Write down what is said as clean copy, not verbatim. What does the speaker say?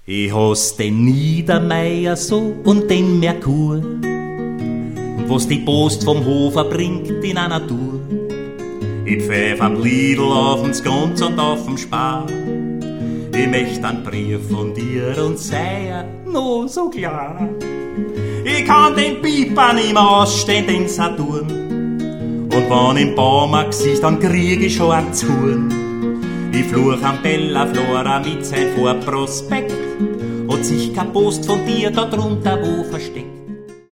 Ich has den Niedermeier so und den Merkur, was die Post vom Hofer bringt in einer Tour. Ich pfeif am Lidl auf'ns Ganz und auf'm Spar. Ich möcht einen Brief von dir und sei er no so klar. Ich kann den Piper nicht mehr ausstehen, den Saturn. Und wenn im Baumarkt siehst, dann krieg ich schon einen Zorn. Ich fluch am Bella Flora mit sein Vorprospekt. Hat sich kein Post von dir da drunter wo versteckt.